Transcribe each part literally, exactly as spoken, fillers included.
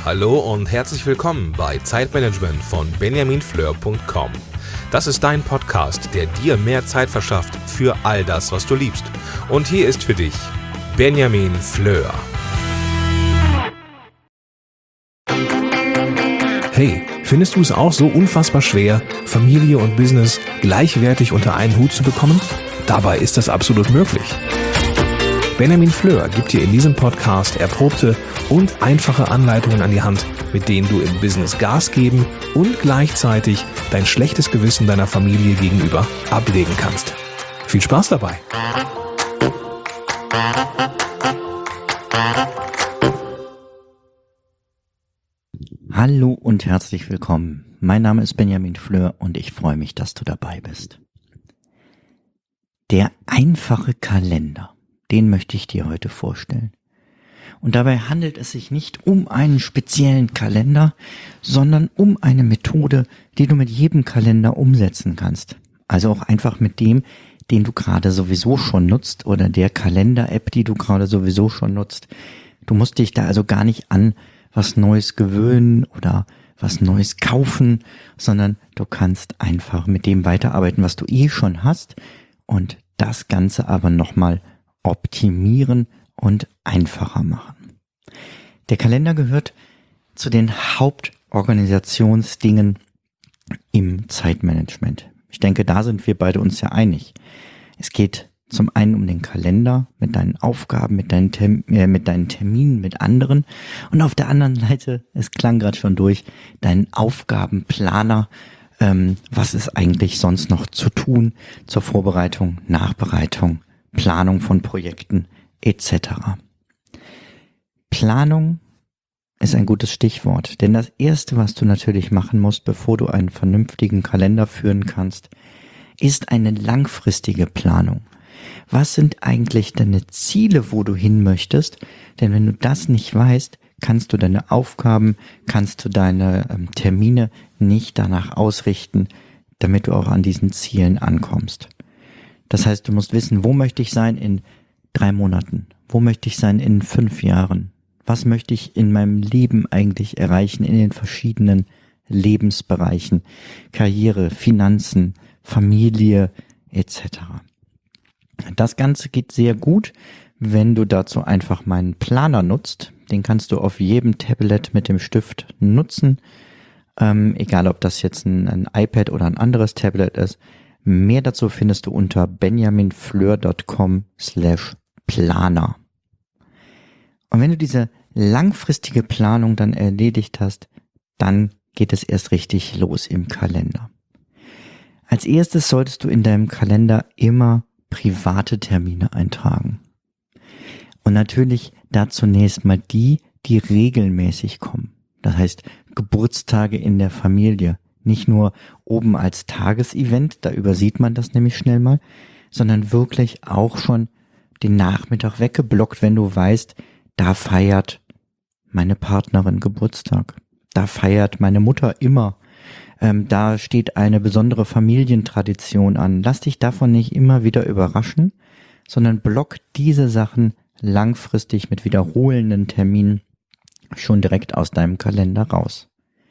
Hallo und herzlich willkommen bei Zeitmanagement von benjamin fleur punkt com. Das ist dein Podcast, der dir mehr Zeit verschafft für all das, was du liebst. Und hier ist für dich Benjamin Fleur. Hey, findest du es auch so unfassbar schwer, Familie und Business gleichwertig unter einen Hut zu bekommen? Dabei ist das absolut möglich. Benjamin Fleur gibt dir in diesem Podcast erprobte und einfache Anleitungen an die Hand, mit denen du im Business Gas geben und gleichzeitig dein schlechtes Gewissen deiner Familie gegenüber ablegen kannst. Viel Spaß dabei! Hallo und herzlich willkommen. Mein Name ist Benjamin Fleur und ich freue mich, dass du dabei bist. Der einfache Kalender. Den möchte ich dir heute vorstellen. Und dabei handelt es sich nicht um einen speziellen Kalender, sondern um eine Methode, die du mit jedem Kalender umsetzen kannst. Also auch einfach mit dem, den du gerade sowieso schon nutzt oder der Kalender-App, die du gerade sowieso schon nutzt. Du musst dich da also gar nicht an was Neues gewöhnen oder was Neues kaufen, sondern du kannst einfach mit dem weiterarbeiten, was du eh schon hast und das Ganze aber nochmal optimieren und einfacher machen. Der Kalender gehört zu den Hauptorganisationsdingen im Zeitmanagement. Ich denke, da sind wir beide uns ja einig. Es geht zum einen um den Kalender mit deinen Aufgaben, mit deinen, Term- äh, mit deinen Terminen, mit anderen und auf der anderen Seite, es klang gerade schon durch, deinen Aufgabenplaner. Ähm, was ist eigentlich sonst noch zu tun zur Vorbereitung, Nachbereitung, Planung von Projekten et cetera. Planung ist ein gutes Stichwort, denn das Erste, was du natürlich machen musst, bevor du einen vernünftigen Kalender führen kannst, ist eine langfristige Planung. Was sind eigentlich deine Ziele, wo du hin möchtest? Denn wenn du das nicht weißt, kannst du deine Aufgaben, kannst du deine ähm, Termine nicht danach ausrichten, damit du auch an diesen Zielen ankommst. Das heißt, du musst wissen, wo möchte ich sein in drei Monaten? Wo möchte ich sein in fünf Jahren? Was möchte ich in meinem Leben eigentlich erreichen in den verschiedenen Lebensbereichen? Karriere, Finanzen, Familie et cetera. Das Ganze geht sehr gut, wenn du dazu einfach meinen Planer nutzt. Den kannst du auf jedem Tablet mit dem Stift nutzen. Ähm, egal, ob das jetzt ein, ein iPad oder ein anderes Tablet ist. Mehr dazu findest du unter benjaminfleur punkt com slash planer. Und wenn du diese langfristige Planung dann erledigt hast, dann geht es erst richtig los im Kalender. Als erstes solltest du in deinem Kalender immer private Termine eintragen. Und natürlich da zunächst mal die, die regelmäßig kommen. Das heißt Geburtstage in der Familie. Nicht nur oben als Tagesevent, da übersieht man das nämlich schnell mal, sondern wirklich auch schon den Nachmittag weggeblockt, wenn du weißt, da feiert meine Partnerin Geburtstag, da feiert meine Mutter immer, ähm, da steht eine besondere Familientradition an. Lass dich davon nicht immer wieder überraschen, sondern block diese Sachen langfristig mit wiederholenden Terminen schon direkt aus deinem Kalender raus.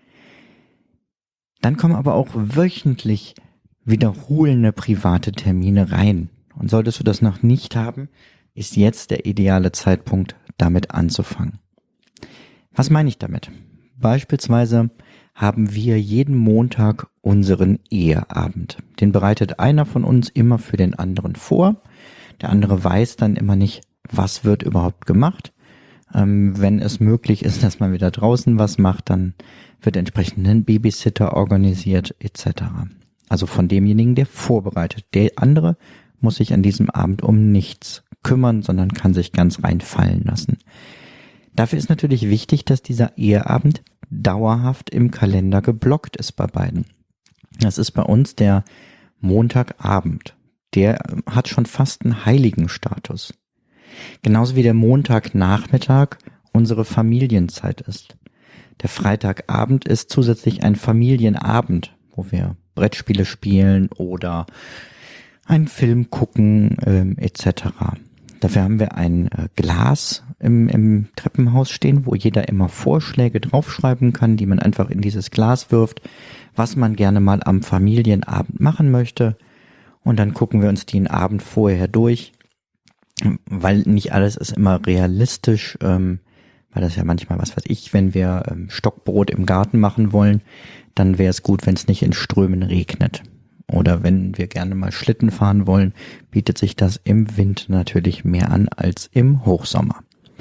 Dann kommen aber auch wöchentlich wiederholende private Termine rein. Und solltest du das noch nicht haben, ist jetzt der ideale Zeitpunkt, damit anzufangen. Was meine ich damit? Beispielsweise haben wir jeden Montag unseren Eheabend. Den bereitet einer von uns immer für den anderen vor. Der andere weiß dann immer nicht, was wird überhaupt gemacht. Ähm, wenn es möglich ist, dass man wieder draußen was macht, dann wird entsprechend ein Babysitter organisiert et cetera. Also von demjenigen, der vorbereitet. Der andere muss sich an diesem Abend um nichts kümmern, sondern kann sich ganz reinfallen lassen. Dafür ist natürlich wichtig, dass dieser Eheabend dauerhaft im Kalender geblockt ist bei beiden. Das ist bei uns der Montagabend. Der hat schon fast einen Heiligenstatus. Genauso wie der Montagnachmittag unsere Familienzeit ist. Der Freitagabend ist zusätzlich ein Familienabend, wo wir Brettspiele spielen oder einen Film gucken ähm, et cetera. Dafür haben wir ein äh, Glas im, im Treppenhaus stehen, wo jeder immer Vorschläge draufschreiben kann, die man einfach in dieses Glas wirft, was man gerne mal am Familienabend machen möchte. Und dann gucken wir uns den Abend vorher durch, weil nicht alles ist immer realistisch, ähm, weil das ja manchmal, was weiß ich, wenn wir ähm, Stockbrot im Garten machen wollen, dann wäre es gut, wenn es nicht in Strömen regnet. Oder wenn wir gerne mal Schlitten fahren wollen, bietet sich das im Winter natürlich mehr an als im Hochsommer.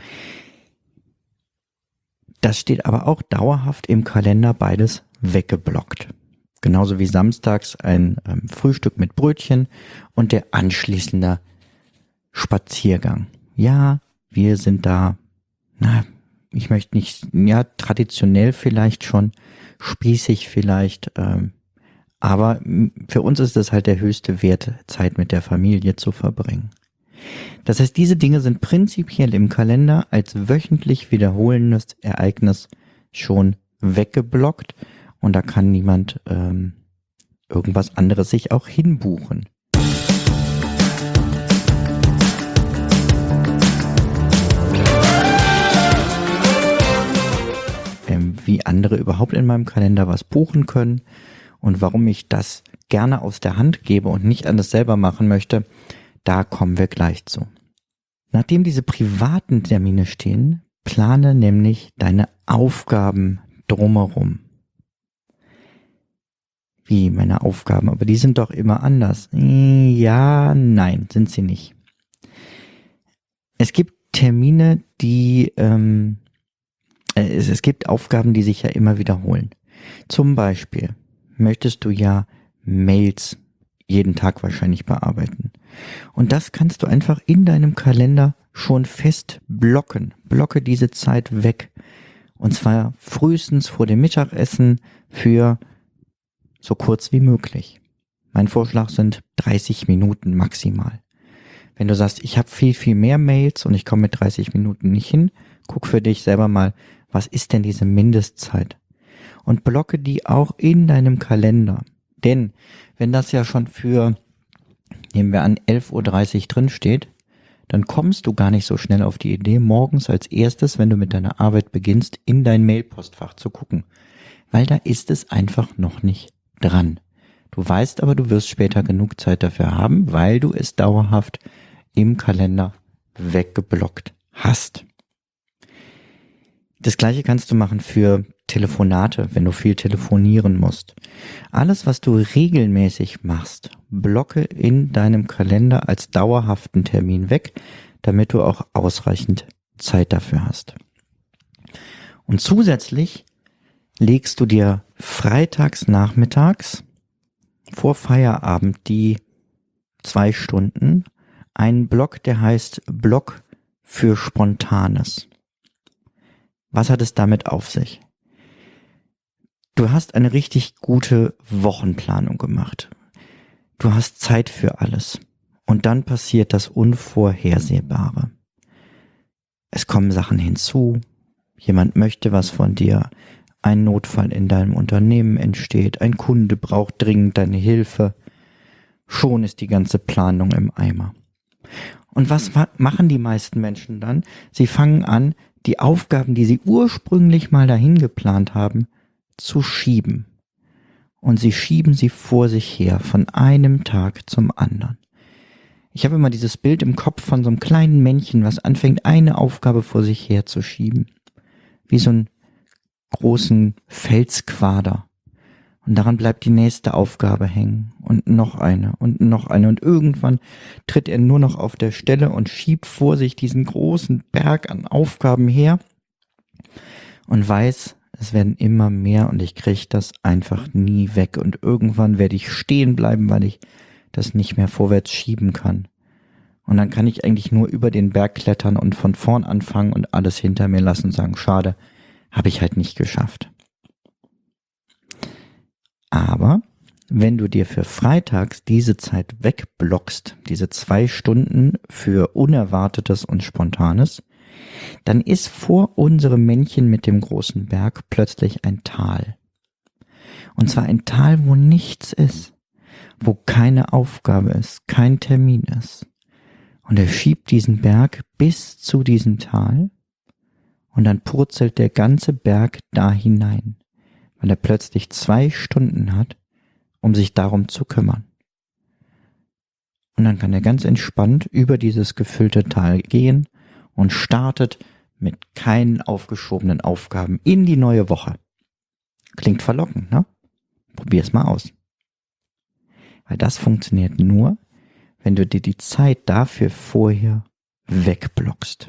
Das steht aber auch dauerhaft im Kalender beides weggeblockt. Genauso wie samstags ein ähm, Frühstück mit Brötchen und der anschließende Spaziergang. Ja, wir sind da, na, ich möchte nicht, ja, traditionell vielleicht schon, spießig vielleicht, ähm, aber für uns ist es halt der höchste Wert, Zeit mit der Familie zu verbringen. Das heißt, diese Dinge sind prinzipiell im Kalender als wöchentlich wiederholendes Ereignis schon weggeblockt und da kann niemand ähm, irgendwas anderes sich auch hinbuchen. Ähm, wie andere überhaupt in meinem Kalender was buchen können und warum ich das gerne aus der Hand gebe und nicht anders selber machen möchte, da kommen wir gleich zu. Nachdem diese privaten Termine stehen, plane nämlich deine Aufgaben drumherum. Wie meine Aufgaben? Aber die sind doch immer anders. Ja, nein, sind sie nicht. Es gibt Termine, die, ähm, es, es gibt Aufgaben, die sich ja immer wiederholen. Zum Beispiel möchtest du ja Mails jeden Tag wahrscheinlich bearbeiten. Und das kannst du einfach in deinem Kalender schon fest blocken. Blocke diese Zeit weg. Und zwar frühestens vor dem Mittagessen für so kurz wie möglich. Mein Vorschlag sind dreißig Minuten maximal. Wenn du sagst, ich habe viel, viel mehr Mails und ich komme mit dreißig Minuten nicht hin, guck für dich selber mal, was ist denn diese Mindestzeit? Und blocke die auch in deinem Kalender. Denn wenn das ja schon für, nehmen wir an, elf Uhr dreißig drin steht, dann kommst du gar nicht so schnell auf die Idee, morgens als erstes, wenn du mit deiner Arbeit beginnst, in dein Mailpostfach zu gucken. Weil da ist es einfach noch nicht dran. Du weißt aber, du wirst später genug Zeit dafür haben, weil du es dauerhaft im Kalender weggeblockt hast. Das gleiche kannst du machen für Telefonate, wenn du viel telefonieren musst. Alles, was du regelmäßig machst, blocke in deinem Kalender als dauerhaften Termin weg, damit du auch ausreichend Zeit dafür hast. Und zusätzlich legst du dir freitags nachmittags vor Feierabend die zwei Stunden einen Block, der heißt Block für Spontanes. Was hat es damit auf sich? Du hast eine richtig gute Wochenplanung gemacht. Du hast Zeit für alles. Und dann passiert das Unvorhersehbare. Es kommen Sachen hinzu. Jemand möchte was von dir. Ein Notfall in deinem Unternehmen entsteht. Ein Kunde braucht dringend deine Hilfe. Schon ist die ganze Planung im Eimer. Und was machen die meisten Menschen dann? Sie fangen an, die Aufgaben, die sie ursprünglich mal dahin geplant haben, zu schieben. Und sie schieben sie vor sich her, von einem Tag zum anderen. Ich habe immer dieses Bild im Kopf von so einem kleinen Männchen, was anfängt, eine Aufgabe vor sich her zu schieben. Wie so einen großen Felsquader. Und daran bleibt die nächste Aufgabe hängen. Und noch eine und noch eine. Und irgendwann tritt er nur noch auf der Stelle und schiebt vor sich diesen großen Berg an Aufgaben her. Und weiß, es werden immer mehr und ich kriege das einfach nie weg. Und irgendwann werde ich stehen bleiben, weil ich das nicht mehr vorwärts schieben kann. Und dann kann ich eigentlich nur über den Berg klettern und von vorn anfangen und alles hinter mir lassen und sagen, schade, habe ich halt nicht geschafft. Aber wenn du dir für freitags diese Zeit wegblockst, diese zwei Stunden für Unerwartetes und Spontanes, dann ist vor unserem Männchen mit dem großen Berg plötzlich ein Tal. Und zwar ein Tal, wo nichts ist, wo keine Aufgabe ist, kein Termin ist. und er schiebt diesen Berg bis zu diesem Tal und dann purzelt der ganze Berg da hinein, weil er plötzlich zwei Stunden hat, um sich darum zu kümmern. Und dann kann er ganz entspannt über dieses gefüllte Tal gehen und startet mit keinen aufgeschobenen Aufgaben in die neue Woche. Klingt verlockend, ne? Probier's mal aus. Weil das funktioniert nur, wenn du dir die Zeit dafür vorher wegblockst.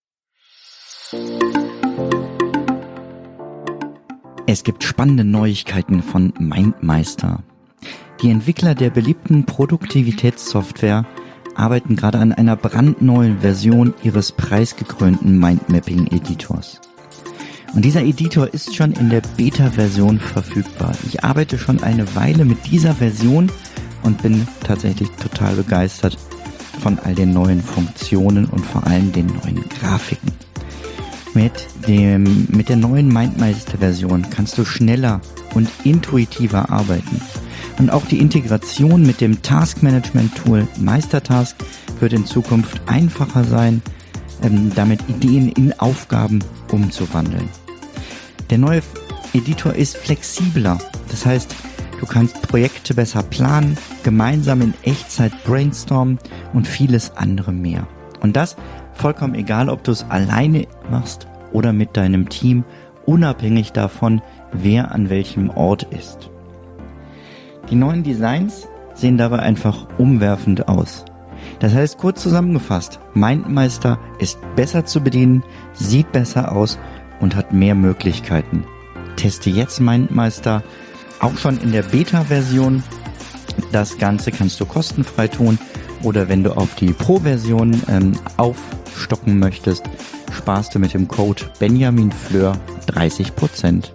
Es gibt spannende Neuigkeiten von MindMeister. Die Entwickler der beliebten Produktivitätssoftware arbeiten gerade an einer brandneuen Version ihres preisgekrönten Mindmapping-Editors. Und dieser Editor ist schon in der Beta-Version verfügbar. Ich arbeite schon eine Weile mit dieser Version und bin tatsächlich total begeistert von all den neuen Funktionen und vor allem den neuen Grafiken. Mit dem, mit der neuen MindMeister-Version kannst du schneller und intuitiver arbeiten. Und auch die Integration mit dem Task-Management-Tool Meistertask wird in Zukunft einfacher sein, ähm, damit Ideen in Aufgaben umzuwandeln. Der neue Editor ist flexibler, das heißt, du kannst Projekte besser planen, gemeinsam in Echtzeit brainstormen und vieles andere mehr. Und das vollkommen egal, ob du es alleine machst oder mit deinem Team, unabhängig davon, wer an welchem Ort ist. Die neuen Designs sehen dabei einfach umwerfend aus. Das heißt, kurz zusammengefasst, MindMeister ist besser zu bedienen, sieht besser aus und hat mehr Möglichkeiten. Teste jetzt MindMeister auch schon in der Beta-Version. Das Ganze kannst du kostenfrei tun oder wenn du auf die Pro-Version ähm, aufstocken möchtest, sparst du mit dem Code BenjaminFleur dreißig Prozent.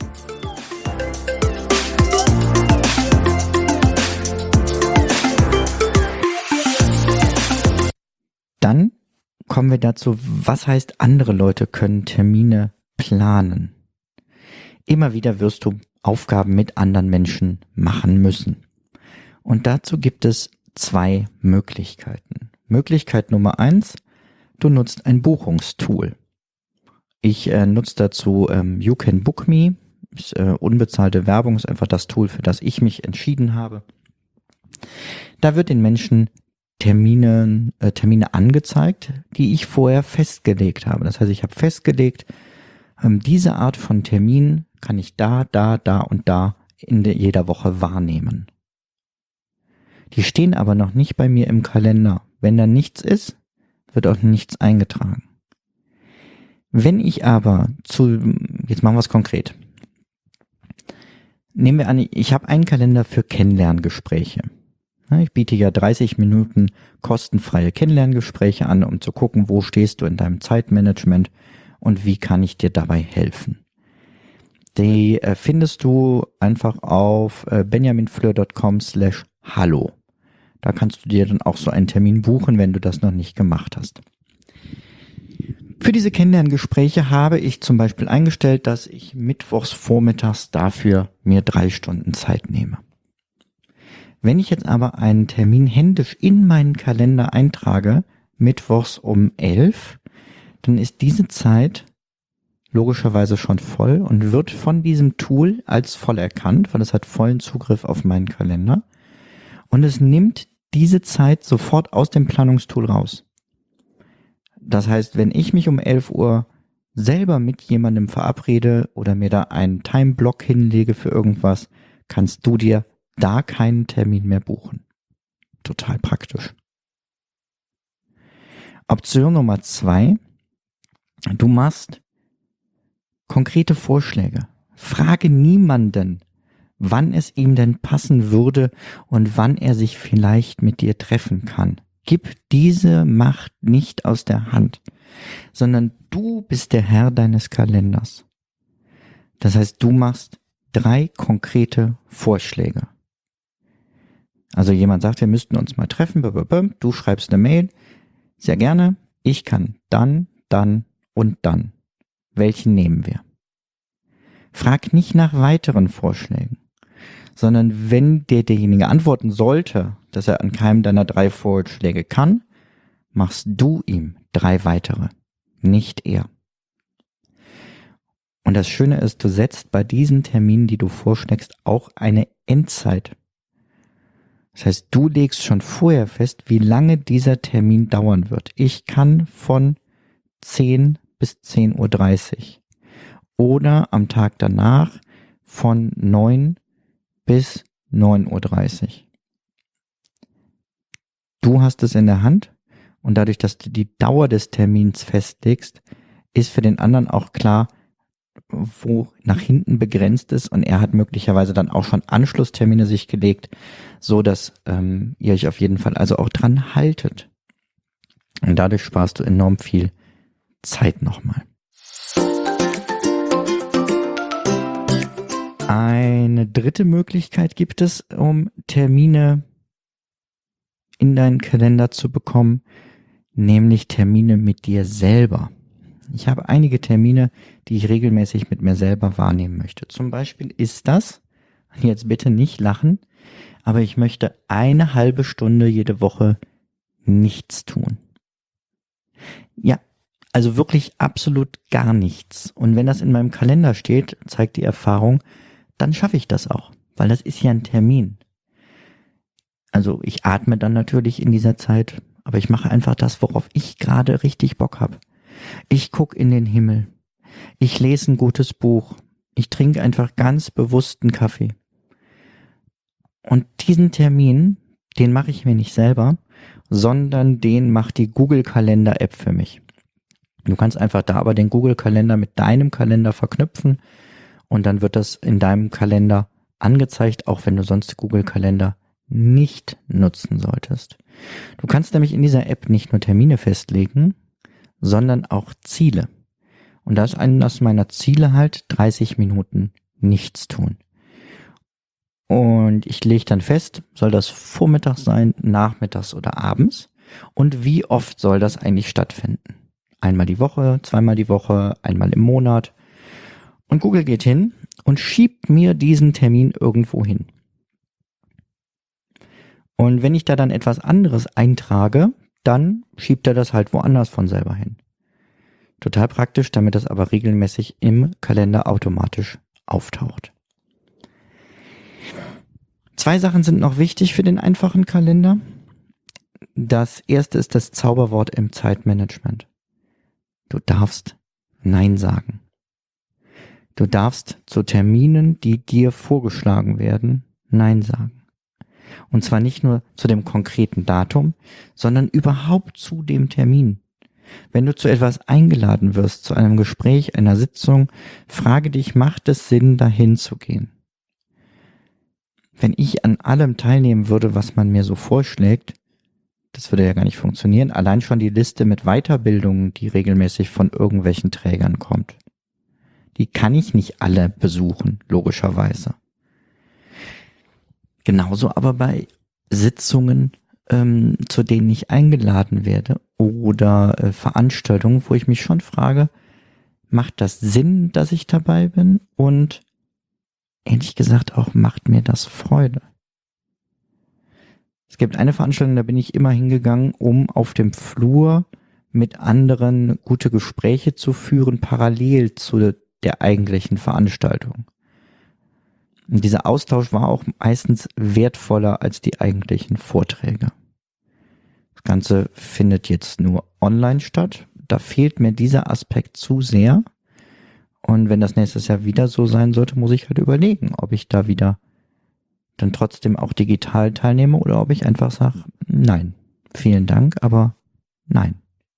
Dann kommen wir dazu, was heißt, andere Leute können Termine planen. Immer wieder wirst du Aufgaben mit anderen Menschen machen müssen. Und dazu gibt es zwei Möglichkeiten. Möglichkeit Nummer eins, du nutzt ein Buchungstool. Ich äh, nutze dazu ähm, You Can Book Me, ist äh, unbezahlte Werbung, ist einfach das Tool, für das ich mich entschieden habe. Da wird den Menschen Termine, äh, Termine angezeigt, die ich vorher festgelegt habe. Das heißt, ich habe festgelegt, ähm, diese Art von Termin kann ich da, da, da und da in de, jeder Woche wahrnehmen. Die stehen aber noch nicht bei mir im Kalender. Wenn da nichts ist, wird auch nichts eingetragen. Wenn ich aber zu, jetzt machen wir es konkret. Nehmen wir an, ich habe einen Kalender für Kennenlerngespräche. Ich biete ja dreißig Minuten kostenfreie Kennenlerngespräche an, um zu gucken, wo stehst du in deinem Zeitmanagement und wie kann ich dir dabei helfen. Die äh, findest du einfach auf äh, benjaminfleur.com slash hallo. Da kannst du dir dann auch so einen Termin buchen, wenn du das noch nicht gemacht hast. Für diese Kennenlerngespräche habe ich zum Beispiel eingestellt, dass ich mittwochs vormittags dafür mir drei Stunden Zeit nehme. Wenn ich jetzt aber einen Termin händisch in meinen Kalender eintrage, mittwochs um elf, dann ist diese Zeit logischerweise schon voll und wird von diesem Tool als voll erkannt, weil es hat vollen Zugriff auf meinen Kalender. Und es nimmt diese Zeit sofort aus dem Planungstool raus. Das heißt, wenn ich mich um elf Uhr selber mit jemandem verabrede oder mir da einen Timeblock hinlege für irgendwas, kannst du dir da keinen Termin mehr buchen. Total praktisch. Option Nummer zwei. Du machst konkrete Vorschläge. Frage niemanden, wann es ihm denn passen würde und wann er sich vielleicht mit dir treffen kann. Gib diese Macht nicht aus der Hand, sondern du bist der Herr deines Kalenders. Das heißt, du machst drei konkrete Vorschläge. Also jemand sagt, wir müssten uns mal treffen, du schreibst eine Mail, sehr gerne, ich kann dann, dann und dann. Welchen nehmen wir? Frag nicht nach weiteren Vorschlägen, sondern wenn der derjenige antworten sollte, dass er an keinem deiner drei Vorschläge kann, machst du ihm drei weitere, nicht er. Und das Schöne ist, du setzt bei diesen Terminen, die du vorschlägst, auch eine Endzeit. Das heißt, du legst schon vorher fest, wie lange dieser Termin dauern wird. Ich kann von zehn bis zehn Uhr dreißig oder am Tag danach von neun bis neun Uhr dreißig. Du hast es in der Hand und dadurch, dass du die Dauer des Termins festlegst, ist für den anderen auch klar, wo nach hinten begrenzt ist, und er hat möglicherweise dann auch schon Anschlusstermine sich gelegt, so dass ähm, ihr euch auf jeden Fall also auch dran haltet. Und dadurch sparst du enorm viel Zeit nochmal. Eine dritte Möglichkeit gibt es, um Termine in deinen Kalender zu bekommen, nämlich Termine mit dir selber. Ich habe einige Termine, die ich regelmäßig mit mir selber wahrnehmen möchte. Zum Beispiel ist das, jetzt bitte nicht lachen, aber ich möchte eine halbe Stunde jede Woche nichts tun. Ja, also wirklich absolut gar nichts. Und wenn das in meinem Kalender steht, zeigt die Erfahrung, dann schaffe ich das auch, weil das ist ja ein Termin. Also ich atme dann natürlich in dieser Zeit, aber ich mache einfach das, worauf ich gerade richtig Bock habe. Ich gucke in den Himmel. Ich lese ein gutes Buch. Ich trinke einfach ganz bewussten Kaffee. Und diesen Termin, den mache ich mir nicht selber, sondern den macht die Google-Kalender-App für mich. Du kannst einfach da aber den Google-Kalender mit deinem Kalender verknüpfen und dann wird das in deinem Kalender angezeigt, auch wenn du sonst Google-Kalender nicht nutzen solltest. Du kannst nämlich in dieser App nicht nur Termine festlegen, sondern auch Ziele. Und da ist eines meiner Ziele halt dreißig Minuten nichts tun. Und ich lege dann fest, soll das vormittags sein, nachmittags oder abends? Und wie oft soll das eigentlich stattfinden? Einmal die Woche, zweimal die Woche, einmal im Monat. Und Google geht hin und schiebt mir diesen Termin irgendwo hin. Und wenn ich da dann etwas anderes eintrage, dann schiebt er das halt woanders von selber hin. Total praktisch, damit das aber regelmäßig im Kalender automatisch auftaucht. Zwei Sachen sind noch wichtig für den einfachen Kalender. Das erste ist das Zauberwort im Zeitmanagement. Du darfst Nein sagen. Du darfst zu Terminen, die dir vorgeschlagen werden, Nein sagen. Und zwar nicht nur zu dem konkreten Datum, sondern überhaupt zu dem Termin. Wenn du zu etwas eingeladen wirst, zu einem Gespräch, einer Sitzung, frage dich, macht es Sinn, dahin zu gehen? Wenn ich an allem teilnehmen würde, was man mir so vorschlägt, das würde ja gar nicht funktionieren. Allein schon die Liste mit Weiterbildungen, die regelmäßig von irgendwelchen Trägern kommt. Die kann ich nicht alle besuchen, logischerweise. Genauso aber bei Sitzungen, ähm, zu denen ich eingeladen werde oder äh, Veranstaltungen, wo ich mich schon frage, macht das Sinn, dass ich dabei bin? Und ehrlich gesagt auch, macht mir das Freude? Es gibt eine Veranstaltung, da bin ich immer hingegangen, um auf dem Flur mit anderen gute Gespräche zu führen, parallel zu der eigentlichen Veranstaltung. Und dieser Austausch war auch meistens wertvoller als die eigentlichen Vorträge. Das Ganze findet jetzt nur online statt. Da fehlt mir dieser Aspekt zu sehr. Und wenn das nächstes Jahr wieder so sein sollte, muss ich halt überlegen, ob ich da wieder dann trotzdem auch digital teilnehme oder ob ich einfach sage, nein, vielen Dank, aber nein.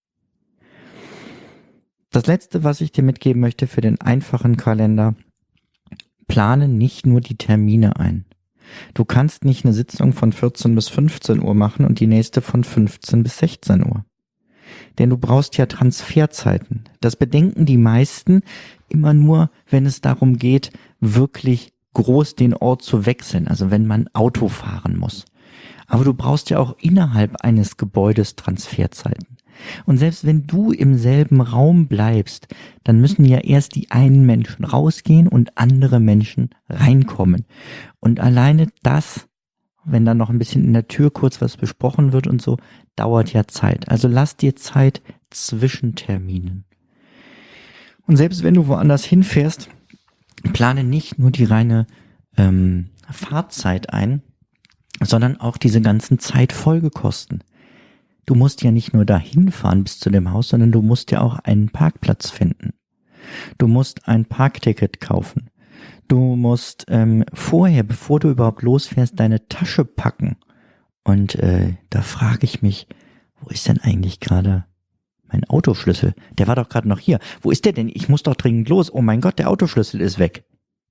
Das Letzte, was ich dir mitgeben möchte für den einfachen Kalender: Plane nicht nur die Termine ein. Du kannst nicht eine Sitzung von vierzehn bis fünfzehn Uhr machen und die nächste von fünfzehn bis sechzehn Uhr. Denn du brauchst ja Transferzeiten. Das bedenken die meisten immer nur, wenn es darum geht, wirklich groß den Ort zu wechseln, also wenn man Auto fahren muss. Aber du brauchst ja auch innerhalb eines Gebäudes Transferzeiten. Und selbst wenn du im selben Raum bleibst, dann müssen ja erst die einen Menschen rausgehen und andere Menschen reinkommen. Und alleine das wenn dann noch ein bisschen in der Tür kurz was besprochen wird und so, dauert ja Zeit. Also lass dir Zeit zwischen Terminen. Und selbst wenn du woanders hinfährst, plane nicht nur die reine ähm, Fahrzeit ein, sondern auch diese ganzen Zeitfolgekosten. Du musst ja nicht nur dahin fahren bis zu dem Haus, sondern du musst ja auch einen Parkplatz finden. Du musst ein Parkticket kaufen. Du musst ähm, vorher, bevor du überhaupt losfährst, deine Tasche packen. Und äh, da frage ich mich, wo ist denn eigentlich gerade mein Autoschlüssel? Der war doch gerade noch hier. Wo ist der denn? Ich muss doch dringend los. Oh mein Gott, der Autoschlüssel ist weg.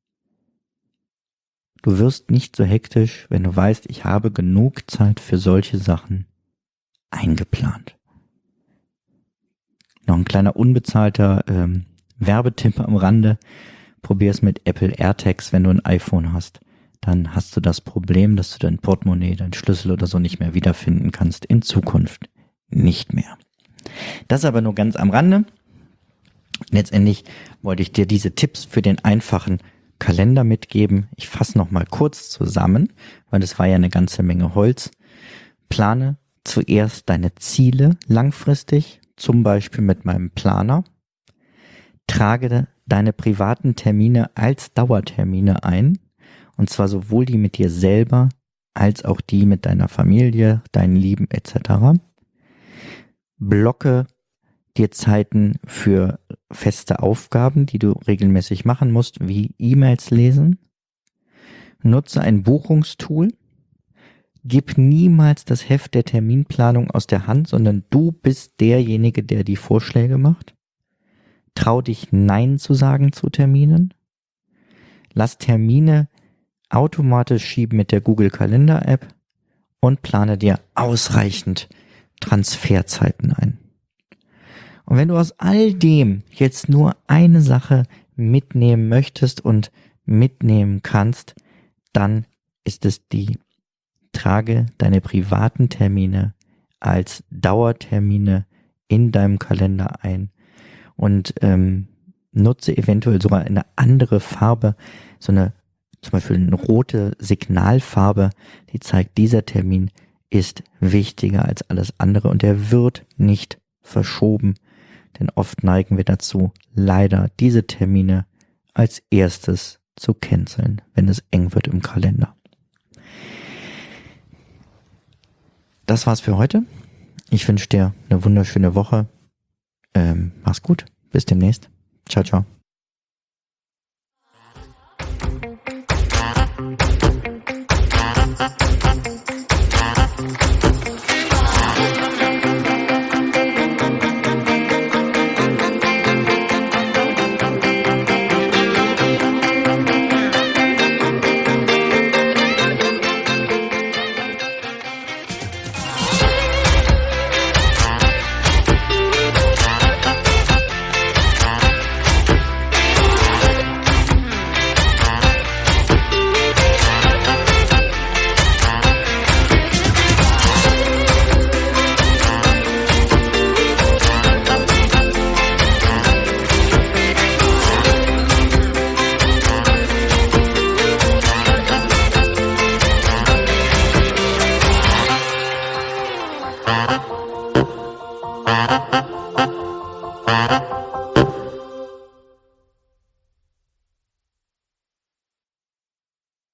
Du wirst nicht so hektisch, wenn du weißt, ich habe genug Zeit für solche Sachen eingeplant. Noch ein kleiner unbezahlter ähm, Werbetipp am Rande. Probier es mit Apple AirTags, wenn du ein iPhone hast. Dann hast du das Problem, dass du dein Portemonnaie, deinen Schlüssel oder so nicht mehr wiederfinden kannst. In Zukunft nicht mehr. Das aber nur ganz am Rande. Letztendlich wollte ich dir diese Tipps für den einfachen Kalender mitgeben. Ich fasse noch mal kurz zusammen, weil das war ja eine ganze Menge Holz. Plane zuerst deine Ziele langfristig, zum Beispiel mit meinem Planer. Trage deine privaten Termine als Dauertermine ein, und zwar sowohl die mit dir selber als auch die mit deiner Familie, deinen Lieben et cetera. Blocke dir Zeiten für feste Aufgaben, die du regelmäßig machen musst, wie E-Mails lesen. Nutze ein Buchungstool. Gib niemals das Heft der Terminplanung aus der Hand, sondern du bist derjenige, der die Vorschläge macht. Trau dich, Nein zu sagen zu Terminen. Lass Termine automatisch schieben mit der Google Kalender App und plane dir ausreichend Transferzeiten ein. Und wenn du aus all dem jetzt nur eine Sache mitnehmen möchtest und mitnehmen kannst, dann ist es die: Trage deine privaten Termine als Dauertermine in deinem Kalender ein und ähm, nutze eventuell sogar eine andere Farbe, so eine zum Beispiel eine rote Signalfarbe, die zeigt, dieser Termin ist wichtiger als alles andere und er wird nicht verschoben, denn oft neigen wir dazu, leider diese Termine als erstes zu canceln, wenn es eng wird im Kalender. Das war's für heute. Ich wünsche dir eine wunderschöne Woche. Ähm, mach's gut. Bis demnächst. Ciao, ciao. Bye.